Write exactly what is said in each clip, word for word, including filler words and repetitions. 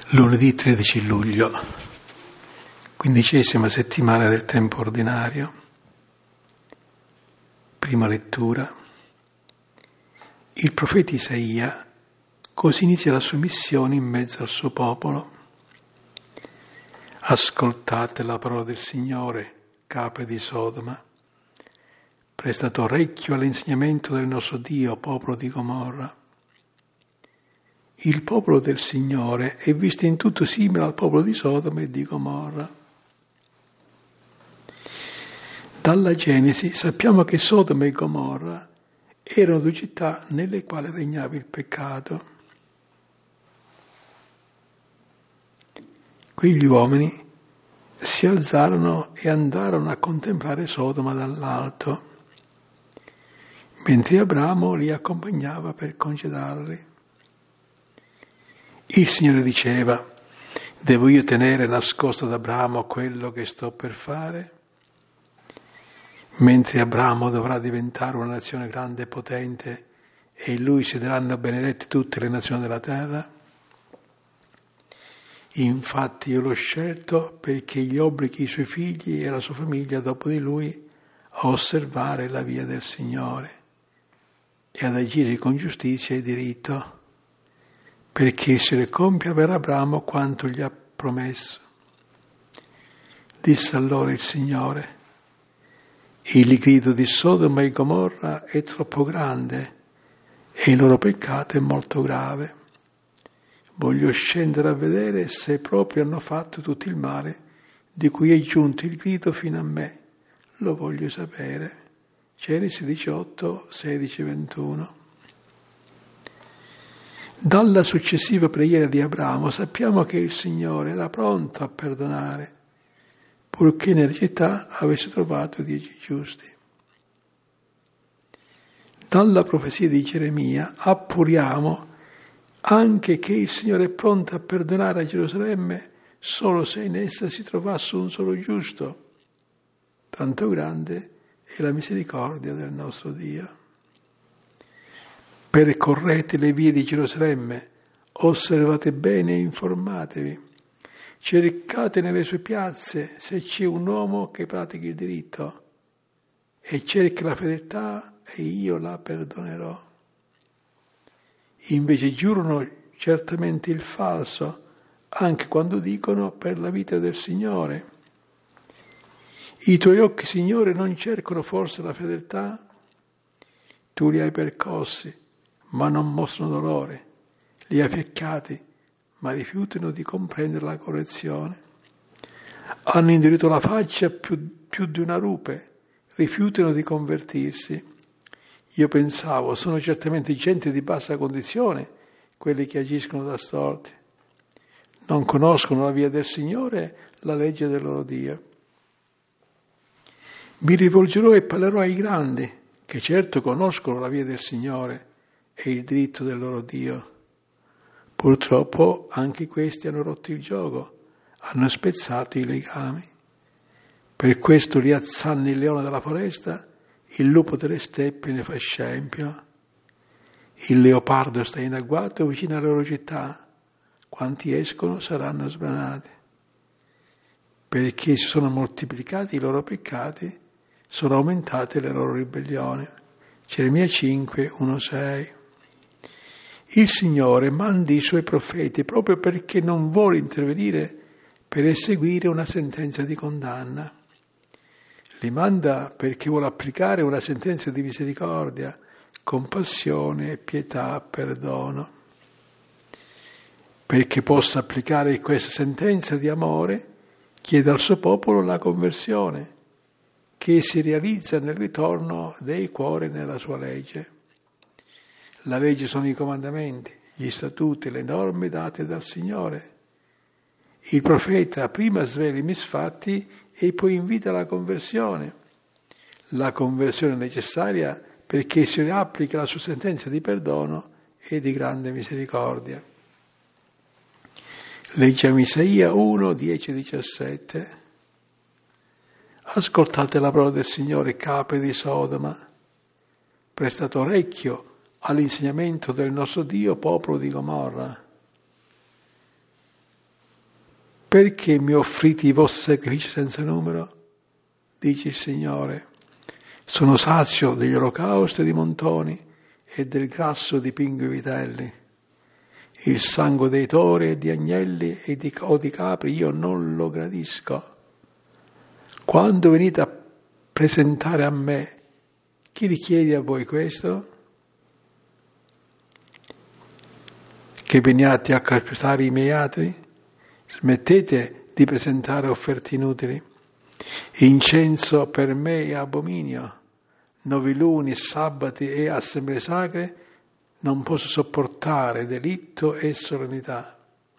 Lunedì tredici luglio, quindicesima settimana del tempo ordinario. Prima lettura. Il profeta Isaia così inizia la sua missione in mezzo al suo popolo. Ascoltate la parola del Signore, capi di Sodoma. Prestate orecchio all'insegnamento del nostro Dio, popolo di Gomorra. Il popolo del Signore è visto in tutto simile al popolo di Sodoma e di Gomorra. Dalla Genesi sappiamo che Sodoma e Gomorra erano due città nelle quali regnava il peccato. Quegli uomini si alzarono e andarono a contemplare Sodoma dall'alto, mentre Abramo li accompagnava per congedarli. Il Signore diceva: devo io tenere nascosto ad Abramo quello che sto per fare? Mentre Abramo dovrà diventare una nazione grande e potente e in lui siederanno benedette tutte le nazioni della terra? Infatti io l'ho scelto perché gli obblighi i suoi figli e la sua famiglia dopo di lui a osservare la via del Signore e ad agire con giustizia e diritto, perché se ne compia per Abramo quanto gli ha promesso. Disse allora il Signore: il grido di Sodoma e Gomorra è troppo grande e il loro peccato è molto grave. Voglio scendere a vedere se proprio hanno fatto tutto il male di cui è giunto il grido fino a me. Lo voglio sapere. Genesi diciotto, sedici, ventuno. Dalla successiva preghiera di Abramo sappiamo che il Signore era pronto a perdonare, purché nella città avesse trovato dieci giusti. Dalla profezia di Geremia appuriamo anche che il Signore è pronto a perdonare a Gerusalemme solo se in essa si trovasse un solo giusto. Tanto grande è la misericordia del nostro Dio. Percorrete le vie di Gerusalemme, osservate bene e informatevi. Cercate nelle sue piazze se c'è un uomo che pratichi il diritto e cerchi la fedeltà e io la perdonerò. Invece giurano certamente il falso, anche quando dicono per la vita del Signore. I tuoi occhi, Signore, non cercano forse la fedeltà? Tu li hai percossi, ma non mostrano dolore, li hai fiaccati, ma rifiutano di comprendere la correzione. Hanno indurito la faccia più, più di una rupe, rifiutano di convertirsi. Io pensavo, sono certamente gente di bassa condizione, quelli che agiscono da storti. Non conoscono la via del Signore, la legge del loro Dio. Mi rivolgerò e parlerò ai grandi, che certo conoscono la via del Signore e il diritto del loro Dio. Purtroppo anche questi hanno rotto il gioco, hanno spezzato i legami. Per questo li azzanna il leone della foresta, il lupo delle steppe ne fa scempio. Il leopardo sta in agguato vicino alle loro città. Quanti escono saranno sbranati. Perché si sono moltiplicati i loro peccati, sono aumentate le loro ribellioni. Geremia cinque, uno, sei. Il Signore manda i Suoi profeti proprio perché non vuole intervenire per eseguire una sentenza di condanna. Li manda perché vuole applicare una sentenza di misericordia, compassione, pietà, perdono. Perché possa applicare questa sentenza di amore, chiede al suo popolo la conversione, che si realizza nel ritorno dei cuori nella sua legge. La legge sono i comandamenti, gli statuti, le norme date dal Signore. Il profeta prima svela i misfatti e poi invita alla conversione. La conversione è necessaria perché si applica la sua sentenza di perdono e di grande misericordia. Leggiamo Isaia uno, dieci, diciassette. Ascoltate la parola del Signore, capi di Sodoma. Prestate orecchio all'insegnamento del nostro Dio, popolo di Gomorra. Perché mi offrite i vostri sacrifici senza numero? Dice il Signore. Sono sazio degli olocausti di montoni e del grasso di pingue e vitelli. Il sangue dei tori e di agnelli e di, o di capri io non lo gradisco. Quando venite a presentare a me, chi richiede a voi questo? Che veniate a calpestare i miei atri? Smettete di presentare offerte inutili. Incenso per me è abominio. Noviluni, sabati e assemblee sacre non posso sopportare delitto e solennità.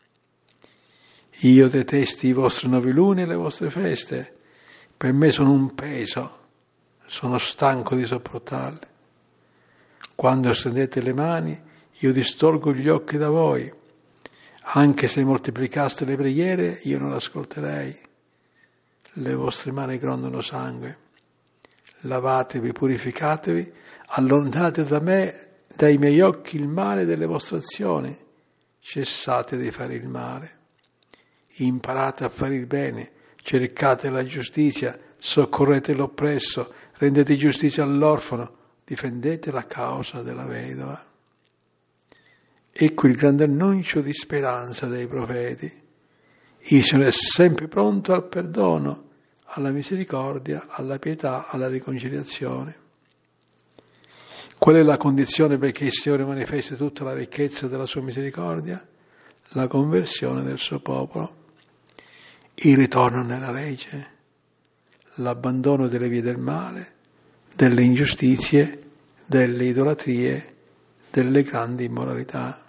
Io detesto i vostri noviluni e le vostre feste. Per me sono un peso. Sono stanco di sopportarli. Quando stendete le mani, io distolgo gli occhi da voi. Anche se moltiplicaste le preghiere, io non ascolterei. Le vostre mani grondano sangue. Lavatevi, purificatevi, allontanate da me, dai miei occhi, il male delle vostre azioni. Cessate di fare il male. Imparate a fare il bene, cercate la giustizia, soccorrete l'oppresso, rendete giustizia all'orfano, difendete la causa della vedova. Ecco il grande annuncio di speranza dei profeti. Il Signore è sempre pronto al perdono, alla misericordia, alla pietà, alla riconciliazione. Qual è la condizione perché il Signore manifesti tutta la ricchezza della sua misericordia? La conversione del suo popolo, il ritorno nella legge, l'abbandono delle vie del male, delle ingiustizie, delle idolatrie, delle grandi immoralità.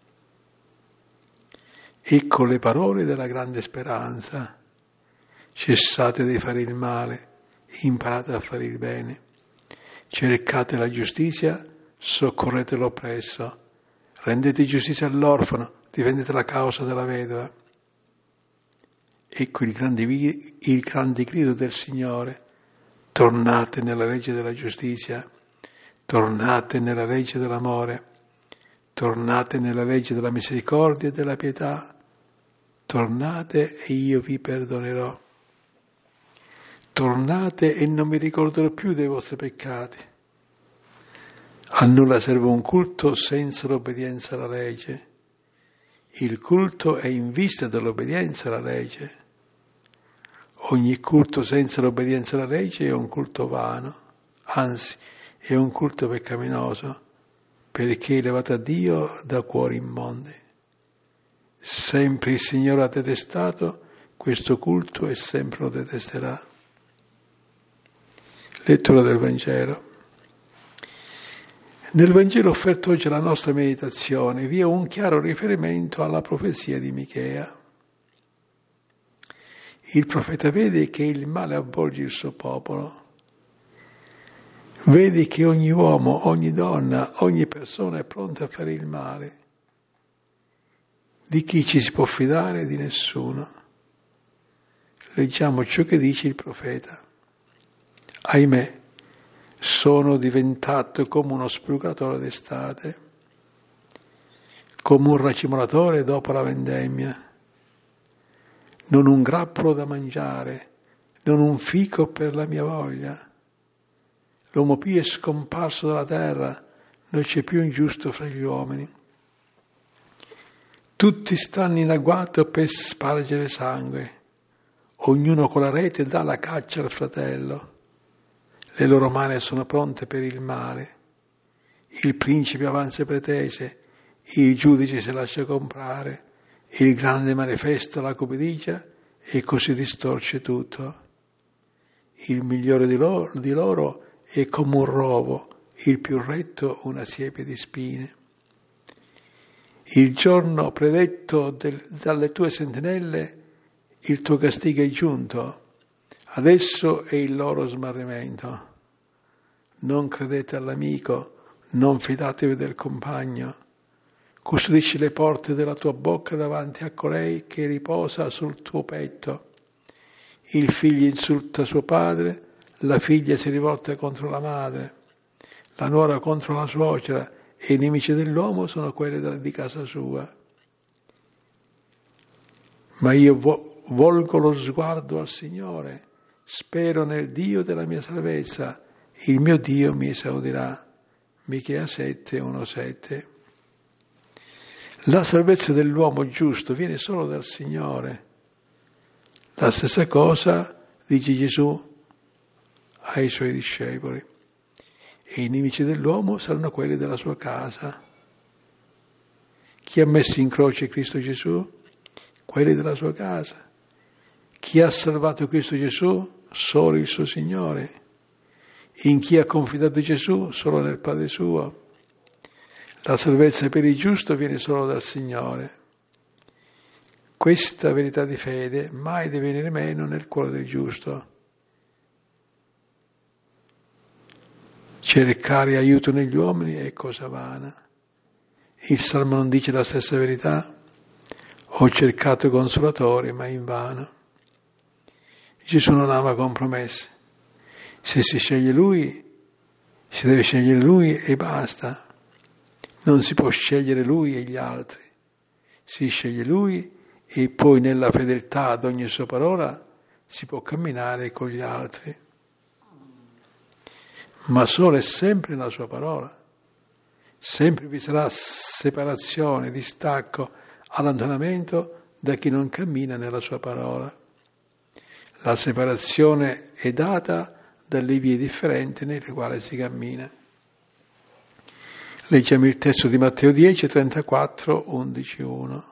Ecco le parole della grande speranza. Cessate di fare il male, imparate a fare il bene. Cercate la giustizia, soccorrete l'oppresso. Rendete giustizia all'orfano, difendete la causa della vedova. Ecco il grande, il grande grido del Signore. Tornate nella legge della giustizia. Tornate nella legge dell'amore, tornate nella legge della misericordia e della pietà, tornate e io vi perdonerò. Tornate e non mi ricorderò più dei vostri peccati. A nulla serve un culto senza l'obbedienza alla legge. Il culto è in vista dell'obbedienza alla legge. Ogni culto senza l'obbedienza alla legge è un culto vano, anzi, è un culto peccaminoso, perché è elevato a Dio da cuori immondi. Sempre il Signore ha detestato questo culto e sempre lo detesterà. Lettura del Vangelo. Nel Vangelo offerto oggi alla nostra meditazione vi è un chiaro riferimento alla profezia di Michea. Il profeta vede che il male avvolge il suo popolo. Vedi che ogni uomo, ogni donna, ogni persona è pronta a fare il male. Di chi ci si può fidare? Di nessuno. Leggiamo ciò che dice il profeta. Ahimè, sono diventato come uno splugatore d'estate, come un racimolatore dopo la vendemmia. Non un grappolo da mangiare, non un fico per la mia voglia. L'uomo pio è scomparso dalla terra, non c'è più un giusto fra gli uomini. Tutti stanno in agguato per spargere sangue, ognuno con la rete dà la caccia al fratello. Le loro mani sono pronte per il male. Il principe avanza pretese, il giudice si lascia comprare, il grande manifesta la cupidigia e così distorce tutto. Il migliore di loro, di loro è come un rovo, il più retto una siepe di spine. Il giorno predetto del, dalle tue sentinelle, il tuo castigo è giunto, adesso è il loro smarrimento. Non credete all'amico, non fidatevi del compagno. Custodisci le porte della tua bocca davanti a colei che riposa sul tuo petto. Il figlio insulta suo padre, la figlia si rivolta contro la madre, la nuora contro la suocera e i nemici dell'uomo sono quelli di casa sua. Ma io volgo lo sguardo al Signore, spero nel Dio della mia salvezza, il mio Dio mi esaudirà. Michea sette, uno sette. La salvezza dell'uomo giusto viene solo dal Signore. La stessa cosa dice Gesù ai suoi discepoli. E i nemici dell'uomo saranno quelli della sua casa. Chi ha messo in croce Cristo Gesù? Quelli della sua casa. Chi ha salvato Cristo Gesù? Solo il suo Signore. In chi ha confidato Gesù? Solo nel Padre suo. La salvezza per il giusto viene solo dal Signore. Questa verità di fede mai deve venire meno nel cuore del giusto. Cercare aiuto negli uomini è cosa vana. Il Salmo non dice la stessa verità? Ho cercato consolatori, ma invano. Gesù non ama compromessi. Se si sceglie Lui, si deve scegliere Lui e basta. Non si può scegliere Lui e gli altri. Si sceglie Lui e poi nella fedeltà ad ogni sua parola si può camminare con gli altri. Ma solo e sempre nella sua parola. Sempre vi sarà separazione, distacco, allontanamento da chi non cammina nella sua parola. La separazione è data dalle vie differenti nelle quali si cammina. Leggiamo il testo di Matteo dieci, trentaquattro, undici, uno.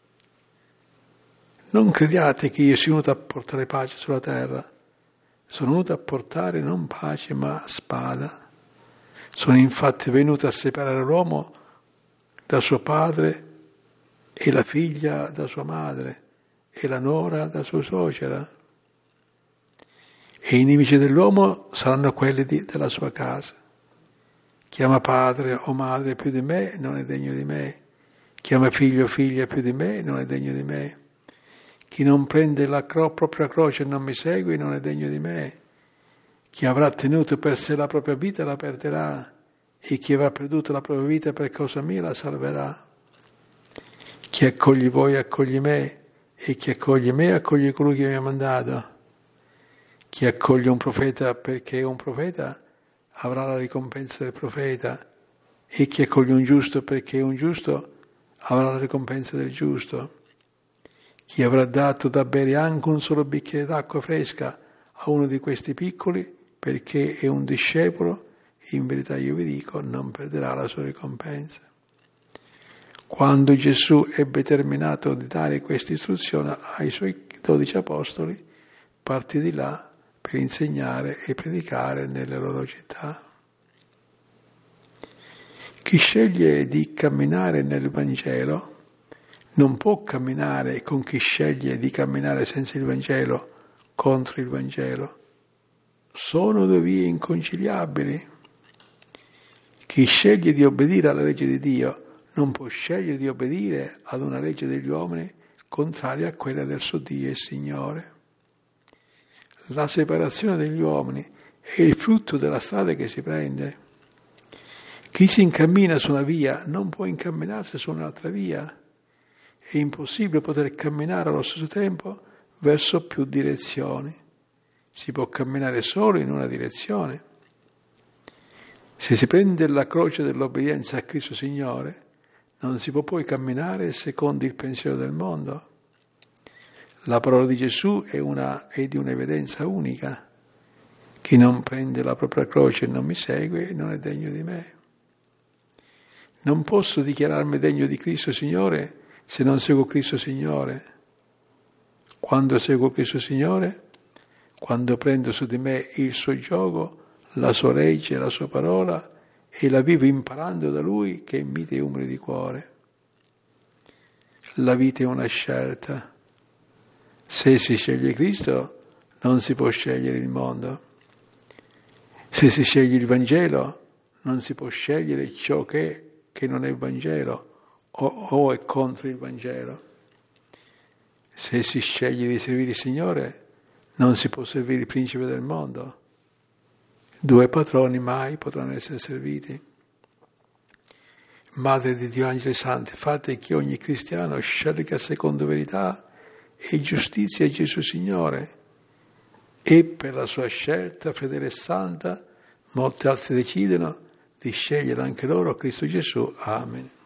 Non crediate che io sia venuto a portare pace sulla terra. Sono venuto a portare non pace ma spada. Sono infatti venuto a separare l'uomo da suo padre e la figlia da sua madre e la nuora da sua suocera. E i nemici dell'uomo saranno quelli di, della sua casa. Chi ama padre o madre più di me non è degno di me. Chi ama figlio o figlia più di me non è degno di me. Chi non prende la cro- propria croce e non mi segue non è degno di me. Chi avrà tenuto per sé la propria vita la perderà, e chi avrà perduto la propria vita per causa mia la salverà. Chi accoglie voi accoglie me, e chi accoglie me accoglie colui che mi ha mandato. Chi accoglie un profeta perché è un profeta avrà la ricompensa del profeta, e chi accoglie un giusto perché è un giusto avrà la ricompensa del giusto. Chi avrà dato da bere anche un solo bicchiere d'acqua fresca a uno di questi piccoli, perché è un discepolo, in verità io vi dico, non perderà la sua ricompensa. Quando Gesù ebbe terminato di dare questa istruzione ai suoi dodici apostoli, partì di là per insegnare e predicare nelle loro città. Chi sceglie di camminare nel Vangelo non può camminare con chi sceglie di camminare senza il Vangelo, contro il Vangelo. Sono due vie inconciliabili. Chi sceglie di obbedire alla legge di Dio non può scegliere di obbedire ad una legge degli uomini contraria a quella del suo Dio e Signore. La separazione degli uomini è il frutto della strada che si prende. Chi si incammina su una via non può incamminarsi su un'altra via. È impossibile poter camminare allo stesso tempo verso più direzioni. Si può camminare solo in una direzione. Se si prende la croce dell'obbedienza a Cristo Signore, non si può poi camminare secondo il pensiero del mondo. La parola di Gesù è, una, è di un'evidenza unica. Chi non prende la propria croce e non mi segue non è degno di me. Non posso dichiararmi degno di Cristo Signore se non seguo Cristo Signore. Quando seguo Cristo Signore? Quando prendo su di me il suo giogo, la sua legge, la sua parola, e la vivo imparando da Lui che è mite e umile di cuore. La vita è una scelta. Se si sceglie Cristo, non si può scegliere il mondo. Se si sceglie il Vangelo, non si può scegliere ciò che, che non è il Vangelo o, o è contro il Vangelo. Se si sceglie di servire il Signore, non si può servire il principe del mondo. Due patroni mai potranno essere serviti. Madre di Dio, angeli santi, fate che ogni cristiano scelga secondo verità e giustizia a Gesù Signore. E per la sua scelta fedele e santa, molti altri decidono di scegliere anche loro Cristo Gesù. Amen.